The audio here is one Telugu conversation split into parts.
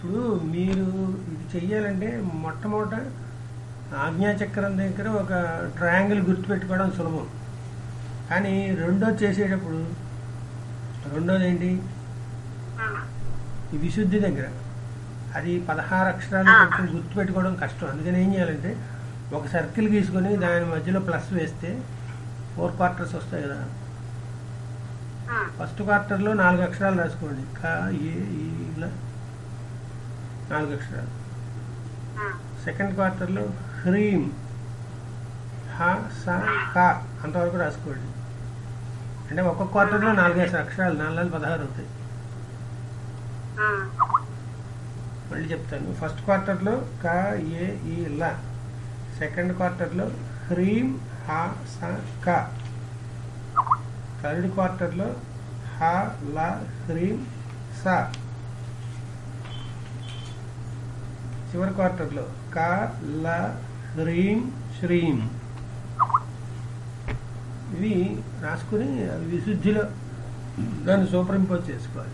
ఇప్పుడు మీరు ఇది చెయ్యాలంటే మొట్టమొదట ఆజ్ఞాచక్రం దగ్గర ఒక ట్రయాంగిల్ గుర్తుపెట్టుకోవడం సులభం. కానీ రెండోది చేసేటప్పుడు రెండోది ఏంటి, ఈ విశుద్ధి దగ్గర అది 16 అక్షరాలు కొంచెం గుర్తుపెట్టుకోవడం కష్టం. అందుకని ఏం చేయాలంటే ఒక సర్కిల్ గీసుకొని దాని మధ్యలో ప్లస్ వేస్తే 4 క్వార్టర్స్ వస్తాయి కదా. ఫస్ట్ క్వార్టర్లో 4 అక్షరాలు రాసుకోండి. క ఏ ఇలా 4 అక్షరాలు. సెకండ్ క్వార్టర్లో హ్రీం హ స క అంతవరకు రాసుకోండి. అంటే ఒక్కొక్క క్వార్టర్లో 4 అక్షరాలు, 4 16 అవుతాయి. మళ్ళీ చెప్తాను. ఫస్ట్ క్వార్టర్లో క ఏ ఈ ల, సెకండ్ క్వార్టర్లో హ్రీం హ స క, థర్డ్ క్వార్టర్లో హ ల హ్రీం స, చివరి క్వార్టర్లో క ల హ్రీం శ్రీం. ఇవి రాసుకుని అవి విశుద్ధిలో దాన్ని సూపర్ ఇంపోజ్ చేసుకోవాలి.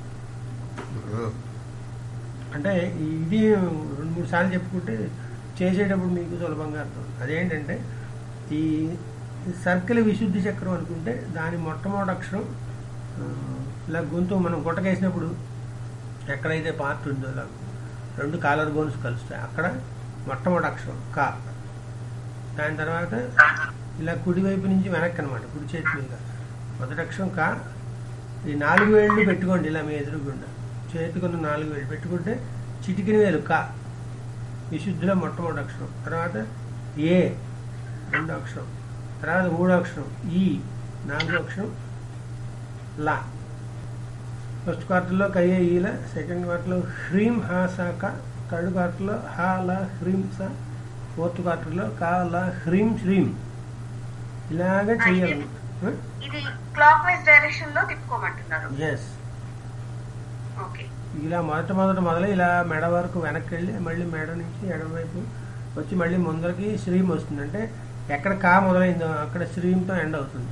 అంటే ఇది 2-3 సార్లు చెప్పుకుంటే చేసేటప్పుడు మీకు సులభంగా అర్థం. అదేంటంటే ఈ సర్కిల్ విశుద్ధి చక్రం అనుకుంటే దాని మొట్టమొదటి అక్షరం ఇలా గొంతు మనం గుట్టకేసినప్పుడు ఎక్కడైతే పార్ట్ ఉందో ఇలా 2 కాలర్ బోన్స్ కలుస్తాయి, అక్కడ మొట్టమొదటి అక్షరం క. దాని తర్వాత ఇలా కుడివైపు నుంచి వెనక్కి అనమాట, కుడి చేతి మీద మొదటి అక్షరం క. ఈ 4 వేళ్ళు పెట్టుకోండి ఇలా మీ ఎదురుగుండా, చేతికున్న 4 వేళ్ళు పెట్టుకుంటే చిటికిన వేలు క విశుద్ధిలో మొట్టమొదటి అక్షరం. తర్వాత ఏ రెండో అక్షరం, తర్వాత మూడో అక్షరం ఈ, నాలుగో అక్షరం లా. ఫస్ట్ క్వార్టర్లో కయ్యే ఈల, సెకండ్ క్వార్టర్లో హ్రీం హా సా క, థర్డ్ క్వార్టర్లో హా లా హ్రీం సా, ఫోర్త్ క్వార్టర్లో కా లా హ్రీం శ్రీం. ఇలాగా చెయ్యాలి. ఇది క్లాక్ వైజ్ డైరెక్షన్ లో తిప్పుకోమంటున్నారు. ఎస్. ఓకే. ఇలా మొదలు ఇలా మెడ వరకు వెనక్కి వెళ్ళి మళ్ళీ మెడ నుంచి ఎడమవైపు వచ్చి మళ్ళీ ముందరికి శ్రీం వస్తుంది. అంటే ఎక్కడ కా మొదలైందో అక్కడ శ్రీంతో ఎండ్ అవుతుంది.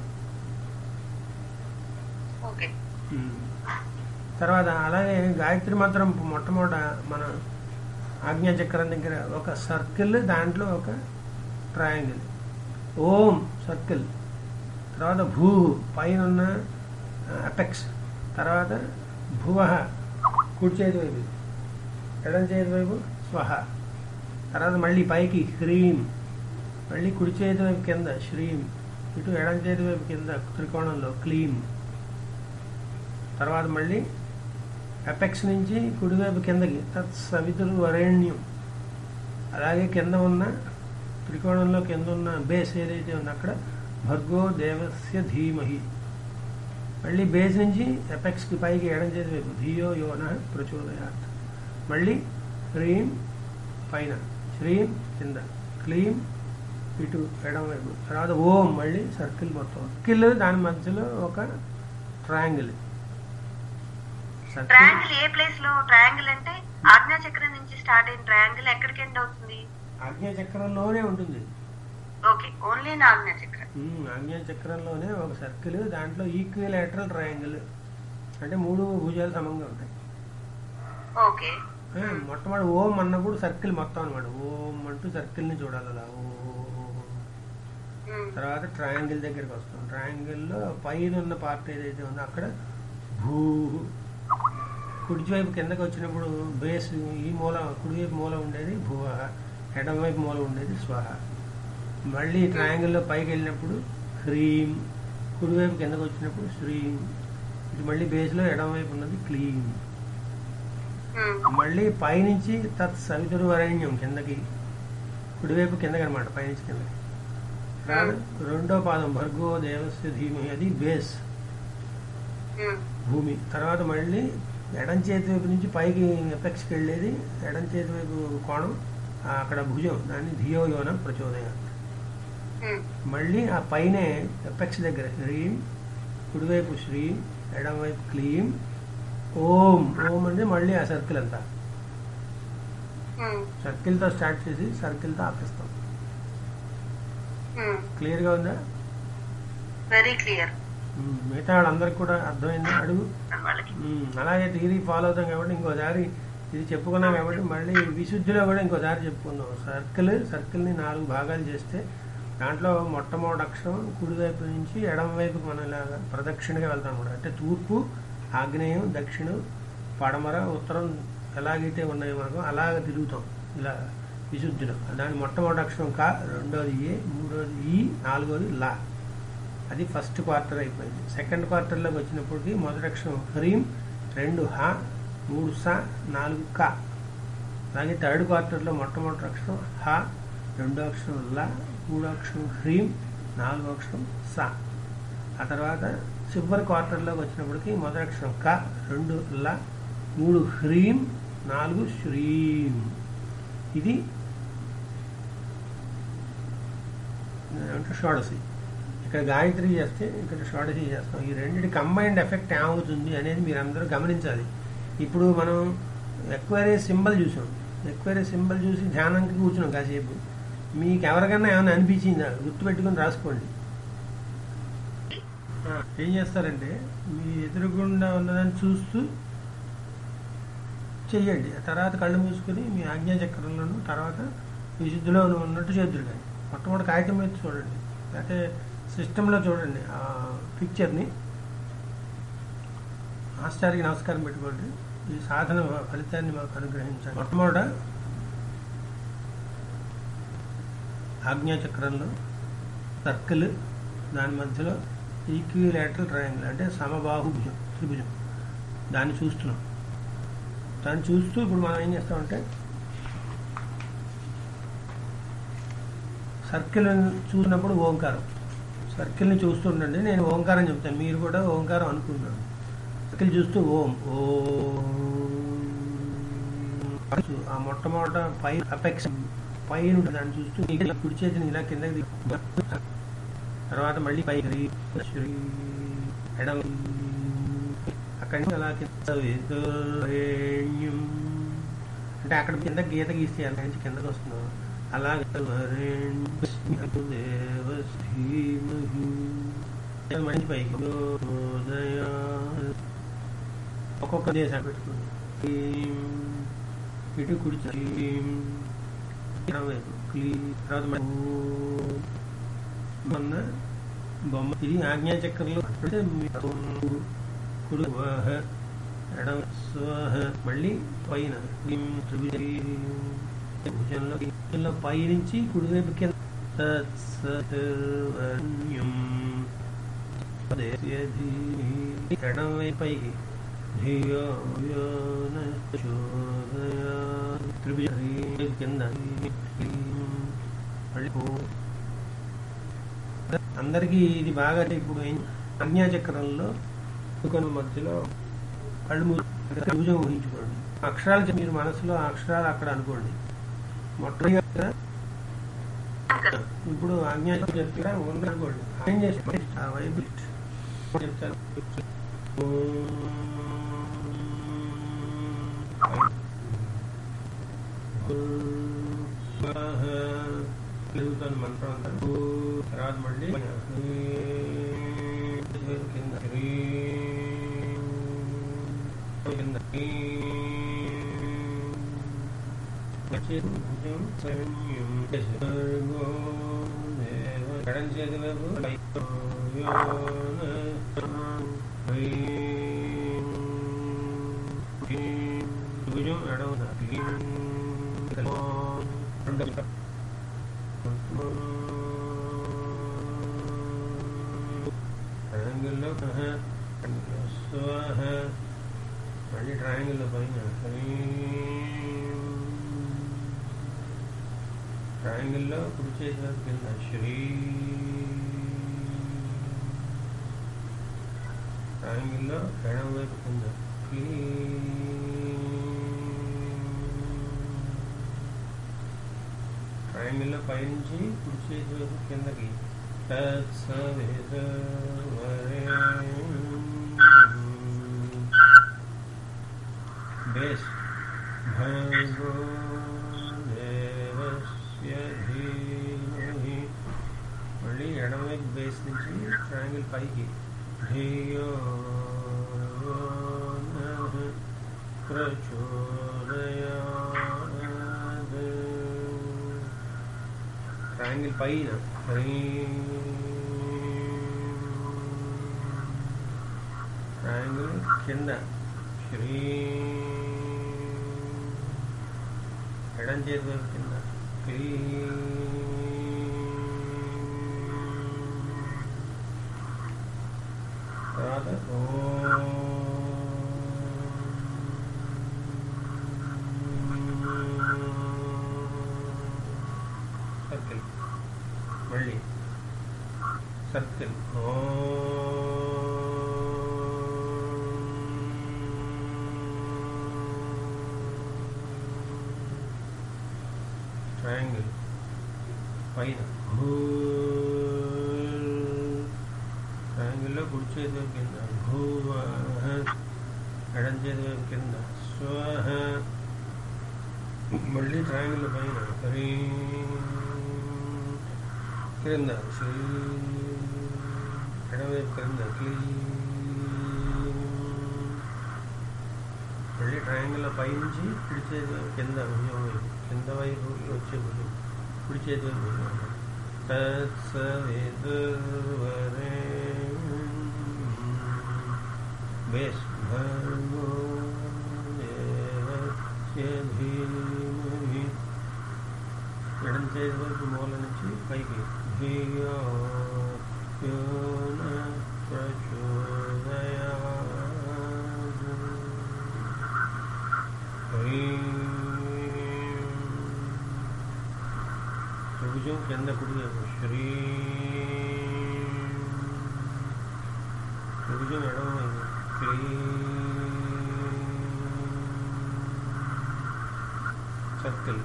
ఓకే. తర్వాత అలాగే గాయత్రి మంత్రం మొట్టమొదట మన ఆజ్ఞాచక్రం దగ్గర ఒక సర్కిల్, దాంట్లో ఒక ట్రయాంగిల్. ఓం సర్కిల్, తర్వాత భూ పైన ఉన్న అపెక్స్, తర్వాత భువ కుడి చేతి వైపు, ఎడం చేతి వైపు స్వహ, తర్వాత మళ్ళీ పైకి హ్రీం, మళ్ళీ కుడి చేతి వైపు కింద శ్రీం, ఇటు ఎడం చేతి వైపు కింద త్రికోణంలో క్లీం, తర్వాత మళ్ళీ అపెక్స్ నుంచి కుడివైపు కిందకి తత్ సవితురు వరేణ్యం. అలాగే కింద ఉన్న త్రికోణంలో కింద ఉన్న బేస్ ఏదైతే ఉందో అక్కడ భర్గో దేవస్య ధీమహి. మళ్ళీ బేస్ నుంచి ఎపెక్స్కి పైకి ఎడం చేతి వైపు ధియో యోన ప్రచోదయాత్. మళ్ళీ హ్రీం పైన, శ్రీం కింద, క్లీం ఇటు ఎడం వైపు, తర్వాత ఓం మళ్ళీ సర్కిల్ మొత్తం. సర్కిల్ దాని మధ్యలో ఒక ట్రయాంగిల్. ట్రయాంగిల్ ఏ ప్లేస్ లో? ట్రయాంగిల్ అంటే ఆజ్ఞాచక్రం నుంచి స్టార్ట్ అయిన ట్రయాంగిల్ ఎక్కడికి ఎండ్ అవుతుంది? ఆజ్ఞాచక్రంలోనే ఉంటుంది. ఓకే, ఓన్లీ ఆజ్ఞాచక్రం. ఆజ్ఞాచక్రంలోనే ఒక సర్కిల్, దాంట్లో ఈక్విలాటరల్ ట్రయాంగిల్ అంటే 3 భుజాలు సమంగా ఉంటాయి. ఓకే. మొట్టమొదటి ఓం అన్నప్పుడు సర్కిల్ మొత్తం అనమాట. ఓం అంటూ సర్కిల్ ని చూడాలి అలా. ఓ తర్వాత ట్రయాంగిల్ దగ్గరికి వస్తాం. ట్రయాంగిల్లో పైన ఉన్న పార్ట్ ఏదైతే ఉందో అక్కడ భూ. కుడివైపు కిందకి వచ్చినప్పుడు బేస్ ఈ మూల, కుడివైపు మూల ఉండేది భువ, ఎడం వైపు మూల ఉండేది స్వహ. మళ్ళీ ట్రయాంగిల్లో పైకి వెళ్ళినప్పుడు హ్రీం, కుడివైపు కిందకి వచ్చినప్పుడు శ్రీం, ఇది మళ్ళీ బేస్లో ఎడం వైపు ఉన్నది క్లీం. మళ్ళీ పైనుంచి తత్ సవితురు వరేణ్యం కిందకి, కుడివైపు కిందకి అనమాట, పైనుంచి కిందకి. రెండో పాదం భర్గో దేవస్య ధీమహి, అది బేస్ భూమి. తర్వాత మళ్ళీ ఎడం చేతి వైపు నుంచి పైకి ఎపెక్స్కి వెళ్ళేది ఎడం చేతి వైపు కోణం, అక్కడ భుజం, దాన్ని ధియో యోన ప్రచోదయాత్. మళ్ళీ ఆ పైనే ఎపెక్స్ దగ్గర హ్రీం, కుడివైపు శ్రీం, ఎడం వైపు క్లీం, ఓం. ఓం అంటే మళ్ళీ ఆ సర్కిల్ అంతా. సర్కిల్తో స్టార్ట్ చేసి సర్కిల్తో ఆపేస్తాం. క్లియర్గా ఉందా? Very clear. మిగతా వాళ్ళందరికి కూడా అర్థమైంది అడుగు. అలాగే థియరీ ఫాలో అవుతాం కాబట్టి ఇంకోసారి ఇది చెప్పుకున్నాం కాబట్టి మళ్ళీ విశుద్ధిలో కూడా ఇంకోసారి చెప్పుకుందాం. సర్కిల్ని 4 భాగాలు చేస్తే దాంట్లో మొట్టమొదటి అక్షరం కుడివైపు నుంచి ఎడమవైపు మనం ఇలాగా ప్రదక్షిణగా వెళ్తాం కూడా. అంటే తూర్పు, ఆగ్నేయం, దక్షిణం, పడమర, ఉత్తరం ఎలాగైతే ఉన్నాయో మనకు అలాగ తిరుగుతాం ఇలా విశుద్ధిలో. దాని మొట్టమొదటి అక్షరం కా, రెండోది ఏ, మూడోది ఈ, నాలుగోది లా. అది ఫస్ట్ క్వార్టర్ అయిపోయింది. సెకండ్ క్వార్టర్లోకి వచ్చినప్పటికీ మొదటి అక్షరం హ్రీం, 2 హ, 3 స, 4 క. అలాగే థర్డ్ క్వార్టర్లో మొట్టమొదటి అక్షరం హ, రెండో అక్షరం ల, మూడో అక్షరం హ్రీం, 4వ అక్షరం స. ఆ తర్వాత చివరి క్వార్టర్లోకి వచ్చినప్పటికీ మొదటి అక్షరం క, 2 ల, 3 హ్రీం, 4 శ్రీం. ఇది అంటే షోడశి. ఇక్కడ గాయత్రి చేస్తే ఇక్కడ షోడశి చేస్తాం. ఈ రెండింటి కంబైన్డ్ ఎఫెక్ట్ ఏమవుతుంది అనేది మీరు అందరూ గమనించాలి. ఇప్పుడు మనం ఎక్వైరీ సింబల్ చూసాం. ఎక్వైరీ సింబల్ చూసి ధ్యానానికి కూర్చున్నాం కాసేపు. మీకు ఎవరికైనా ఏమైనా అనిపించిందా? గుర్తుపెట్టుకుని రాసుకోండి. ఏం చేస్తారంటే మీ ఎదురుగుండా ఉన్నదాన్ని చూస్తూ చెయ్యండి. ఆ తర్వాత కళ్ళు మూసుకొని మీ ఆజ్ఞాచక్రంలోను తర్వాత విశుద్ధిలో ఉన్నట్టు చేద్దురు. కానీ మొట్టమొదటి కాగితం మీద చూడండి, లేకపోతే సిస్టంలో చూడండి ఆ పిక్చర్ని. మాస్టర్కి నమస్కారం పెట్టుకోండి. ఈ సాధన ఫలితాన్ని మాకు అనుగ్రహించండి. మొట్టమొదట ఆజ్ఞాచక్రంలో సర్కిల్, దాని మధ్యలో ఈక్విలాటరల్ ట్రయాంగిల్ అంటే సమబాహుభుజం, త్రిభుజం. దాన్ని చూస్తున్నాం. దాన్ని చూస్తూ ఇప్పుడు మనం ఏం చేస్తామంటే సర్కిల్ చూసినప్పుడు ఓంకారం. సర్కిల్ని చూస్తుండండి, నేను ఓంకారం చెప్తాను, మీరు కూడా ఓంకారం అనుకుంటున్నాను. సర్కిల్ చూస్తూ ఓం ఓం. ఆ మొట్టమొదట పై అపెక్స్ పైన దాన్ని చూస్తూ కుడి చేతిని ఇలా కిందకి, తర్వాత మళ్ళీ పై శ్రీ ఎడం, అక్కడి నుంచి అలా అంటే అక్కడ కింద గీత గీస్తే అలా నుంచి కిందకి వస్తున్నాం. అలాగే మంచి పైకి ఒక్కొక్క దేశం పెట్టుకోండి. ఇటు కుడి వైపు తర్వాత బొమ్మ. ఇది ఆజ్ఞాచక్రంలో కుడి వాహ, ఎడం స్వాహ, మళ్ళీ పైన భుజంలో పై నుంచి కుడివైపు కింద ఎడం వైపు పైకి కింద. అందరికీ ఇది బాగా ఇప్పుడు ఆజ్ఞాచక్రంలో కొన్ని మధ్యలో కళ్ళు భుజం ఊహించుకోండి. అక్షరాలు మీరు మనసులో అక్షరాలు అక్కడ అనుకోండి. మొట్టమొదటిగా ఇప్పుడు ఆజ్ఞాచక్రం చెప్పినా ఉందనుకోండి. ఏం చేసి ఆ వైపు చెప్తాను. చదువుతాను మంత్రం అంతా. తర్వాత మళ్ళీ కింద ఎడం చేతి వైపు భుజం ఎడం ట్రయాంగిల్లో స్వాహ, మళ్ళీ ట్రయాంగిల్లో పైన ట్రయాంగిల్లో కుడి చేతి వైపు కింద శ్రీ, ట్రయాంగిల్లో ఎడం వైపు కింద ట్రయాంగిల్లో పైనుంచి కుడి చేతి వైపు కిందకి బేస్ భగో దేవస్య ధీమహి. మళ్ళీ ఎడమవైపు బేస్ నుంచి ట్రయాంగిల్ పైకి ధియో ప్రచోదయాత్. ట్రయాంగిల్ పైన ట్రయాంగిల్ కింద శ్రీ ఎడం చేతి వైపు కింద క్లీ తర్వాత సర్కిల్ మళ్ళీ సర్కిల్ ట్రయాంగిల్ పైన ట్రయాంగిల్లో కుడి చేతి వైపు కింద భూవ ఎడం చేతి వైపు కింద స్వహ మళ్ళీ ట్రయాంగిల్ పైన హరి క్రింద శ్రీ ఎడమవైపు క్రింద క్లీ మళ్ళీ ట్రయాంగిల్ పైనుంచి కుడి చేతి వైపు కింద భుజం వైపు కింద వైపు వచ్చే భుజం కుడి చేతి వైపు భుజం తత్సవితుర్వరే బేస్ భర్గో దేవస్య ధీమహి ఎడం చేతి వైపు మూల నుంచి పైకి ధియో యో న ప్రచోదయాత్ త్రిభుజం కింద కుడి వైపు శ్రీ త్రిభుజం ఎడమ వైపు క్లీ సర్కిల్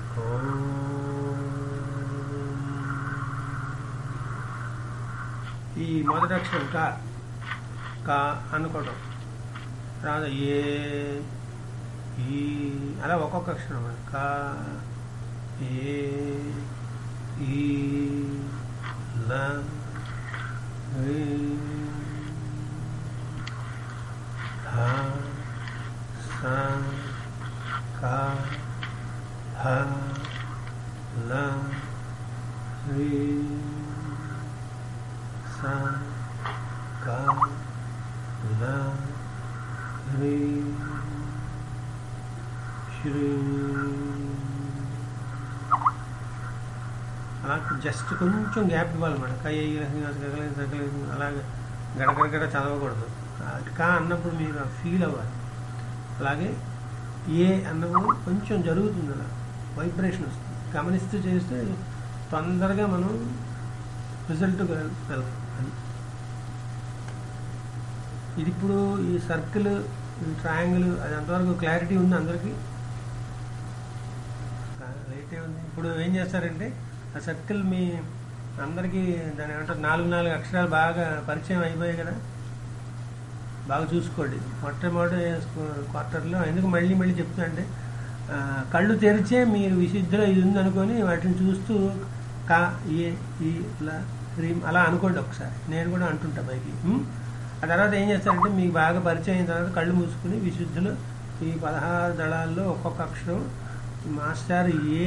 ఈ మొదటి అక్షరం కా కా అనుకోవడం తర్వాత ఏ ఈ అలా ఒక్కొక్క అక్షరం కా ఏ ఈ ల రి ధ స క హ ల రి స క ల రి శ్రీ అలా జస్ట్ కొంచెం గ్యాప్ ఇవ్వాలి మేడం కయ్యి సగలేదు అలాగే గడగడగడ చదవకూడదు కా అన్నప్పుడు మీరు ఫీల్ అవ్వాలి అలాగే ఏ అన్నప్పుడు కొంచెం జరుగుతుంది అలా వైబ్రేషన్ వస్తుంది గమనిస్తూ చేస్తే తొందరగా మనం రిజల్ట్ వెళ్తాం అని ఇది ఇప్పుడు ఈ సర్కిల్ ఈ ట్రయాంగిల్ అది అంతవరకు క్లారిటీ ఉంది అందరికీ రైటే ఉంది ఇప్పుడు ఏం చేస్తారంటే ఆ సర్కిల్ మీ అందరికీ దాని ఏమంటారు 4 అక్షరాలు బాగా పరిచయం అయిపోయాయి కదా బాగా చూసుకోండి మొట్టమొదటి క్వార్టర్లో ఎందుకు మళ్ళీ చెప్తున్నా అంటే కళ్ళు తెరిచే మీరు విశుద్ధిలో ఇది ఉందనుకొని వాటిని చూస్తూ కా ఏ ఈ లా రీమ్ అలా అనుకోండి ఒకసారి నేను కూడా అంటుంటా పైకి ఆ తర్వాత ఏం చేస్తారంటే మీకు బాగా పరిచయం అయిన తర్వాత కళ్ళు మూసుకుని విశుద్ధిలో ఈ 16 దళాల్లో ఒక్కొక్క అక్షరం మాస్టర్ ఏ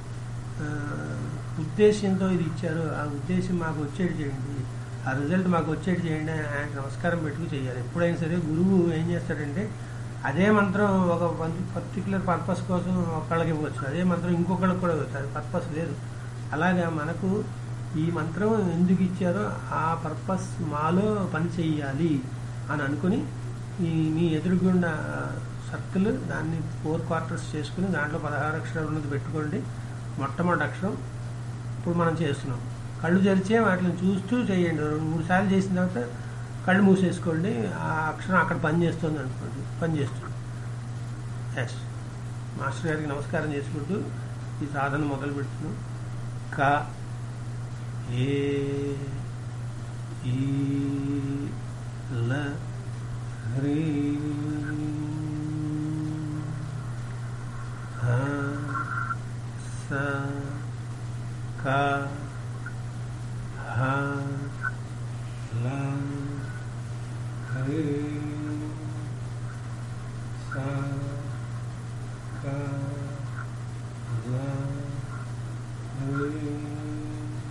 ఉద్దేశంతో ఇది ఇచ్చారో ఆ ఉద్దేశం మాకు వచ్చేది చేయండి ఆ రిజల్ట్ మాకు వచ్చేది చేయండి అని ఆయన నమస్కారం పెట్టుకు చేయాలి ఎప్పుడైనా సరే గురువు ఏం చేస్తాడంటే అదే మంత్రం ఒక పర్టికులర్ పర్పస్ కోసం ఒకళ్ళకి ఇవ్వచ్చు అదే మంత్రం ఇంకొకళ్ళకి కూడా ఇవ్వచ్చు అది పర్పస్ లేదు అలాగా మనకు ఈ మంత్రం ఎందుకు ఇచ్చారో ఆ పర్పస్ మాలో పని చెయ్యాలి అని అనుకుని మీ ఎదురుగుండా సర్కిల్ దాన్ని 4 క్వార్టర్స్ చేసుకుని దాంట్లో 16 అక్షరాలు ఉన్నది పెట్టుకోండి మొట్టమొదటి అక్షరం ఇప్పుడు మనం చేస్తున్నాం కళ్ళు తెరిచే వాటిని చూస్తూ చేయండి 2-3 సార్లు చేసిన తర్వాత కళ్ళు మూసేసుకోండి ఆ అక్షరం అక్కడ పనిచేస్తుంది అనుకోండి పనిచేస్తుంది ఎస్ మాస్టర్ గారికి నమస్కారం చేసుకుంటూ ఈ సాధన మొదలు పెడుతున్నాం క ఏ ఈ ల రీ హ స క హ ల రీ స క ల రీ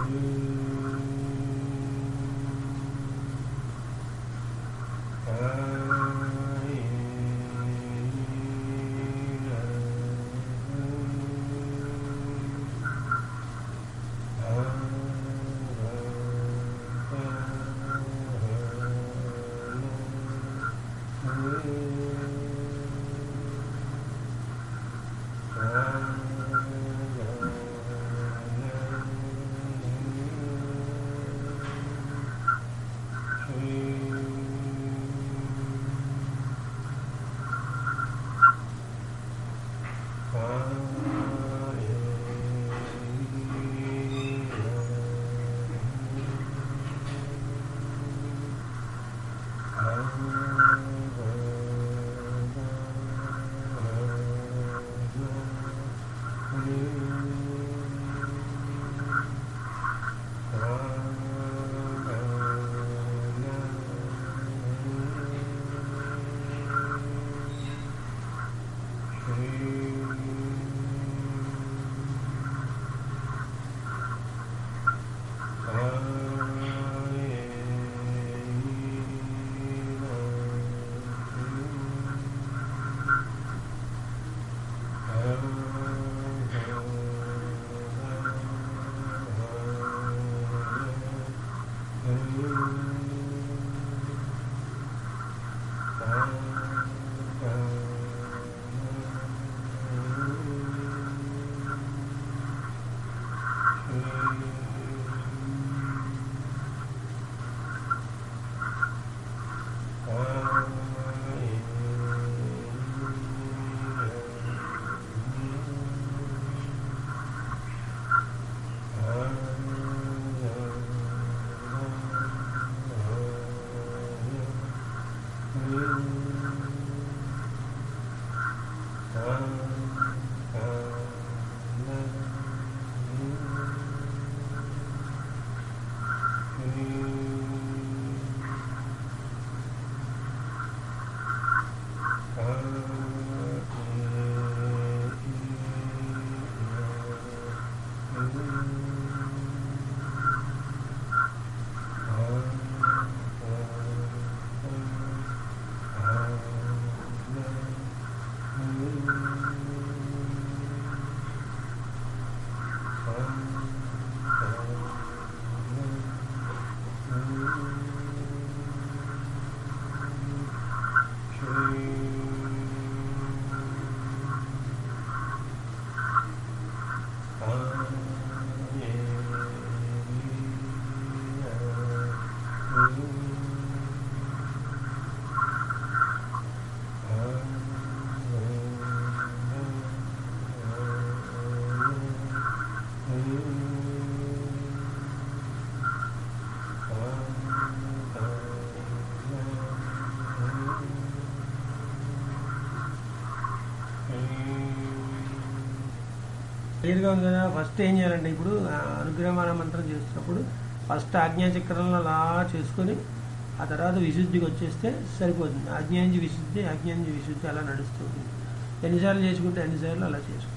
క్లియర్గా ఉంది కదా. ఫస్ట్ ఏం చేయాలంటే ఇప్పుడు అనుగ్రహమాన మంత్రం చేస్తున్నప్పుడు ఫస్ట్ ఆజ్ఞాచక్రంలో అలా చేసుకొని ఆ తర్వాత విశుద్ధికి వచ్చేస్తే సరిపోతుంది. ఆజ్ఞాంజి విశుద్ధి అలా నడుస్తుంది. ఎన్నిసార్లు చేసుకుంటే ఎన్నిసార్లు అలా చేసుకోండి.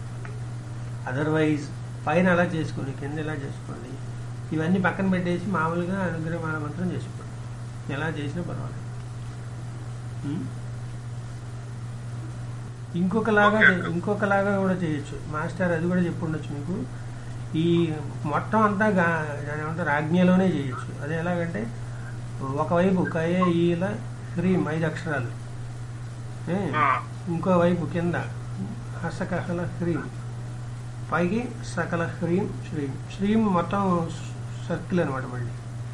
అదర్వైజ్ పైన అలా చేసుకోండి, కింద ఇలా చేసుకోండి. ఇవన్నీ పక్కన పెట్టేసి మామూలుగా అనుగ్రహమాన మంత్రం చేసుకోండి. ఎలా చేసినా పర్వాలేదు. ఇంకొకలాగా కూడా చేయొచ్చు. మాస్టర్ అది కూడా చెప్పుండొచ్చు మీకు. ఈ మొత్తం అంతా దాని ఏమంటారు ఆజ్ఞలోనే చేయొచ్చు. అది ఎలాగంటే ఒకవైపు కయే ఈల హ్రీం 5 అక్షరాలు, ఇంకోవైపు కింద హసకహల హ్రీం, పైకి సకల హ్రీం శ్రీం. శ్రీం మొత్తం సర్కిల్ అనమాట. మళ్ళీ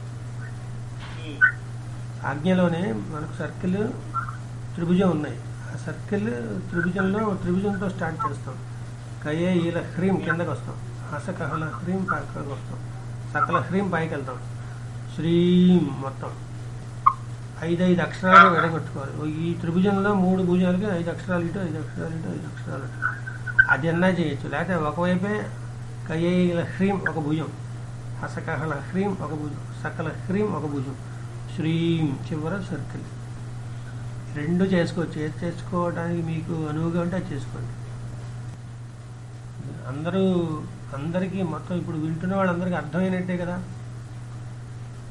ఆజ్ఞలోనే మనకు సర్కిల్ త్రిభుజం ఉన్నాయి. ఆ సర్కిల్ త్రిభుజంతో స్టార్ట్ చేస్తాం. కయే ఈల హ్రీం కిందకి వస్తాం, హసకహల హ్రీం పైకి వస్తాం, సకల హ్రీం పైకి వెళ్తాం, శ్రీం మొత్తం 5 అక్షరాలు విడగొట్టుకోవాలి. ఈ త్రిభుజంలో 3 భుజాలకి 5 అక్షరాలు ఇటు 5 అక్షరాలు ఇటు 5 అక్షరాలు ఇటు. అది అన్నా చేయొచ్చు. లేకపోతే ఒకవైపే కయే ఈల హ్రీం ఒక భుజం, హసకహల హ్రీం ఒక భుజం, సకల హ్రీం ఒక భుజం, శ్రీం చివర సర్కిల్. 2 చేసుకోవచ్చు. ఏది చేసుకోవడానికి మీకు అనువుగా ఉంటే అది చేసుకోండి. అందరూ అందరికీ మొత్తం ఇప్పుడు వింటున్న వాళ్ళందరికీ అర్థమైనట్టే కదా